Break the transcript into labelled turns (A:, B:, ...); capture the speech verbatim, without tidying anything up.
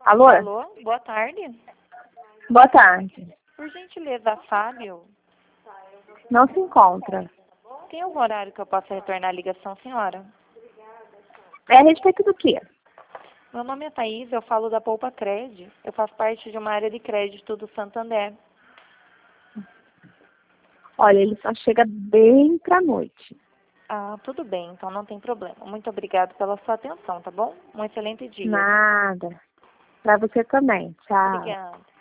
A: Alô?
B: Alô, boa tarde.
A: Boa tarde.
B: Por gentileza, Fábio,
A: Não se encontra.
B: tem algum horário que eu possa retornar a ligação, senhora?
A: É a respeito do quê?
B: Meu nome é Thaís, eu falo da Poupa Cred. Eu faço parte de uma área de crédito do Santander.
A: Olha, ele só chega bem pra noite.
B: Ah, tudo bem, então não tem problema. Muito obrigada pela sua atenção, tá bom? Um excelente dia.
A: Nada. Pra você também. Tchau.
B: Obrigada.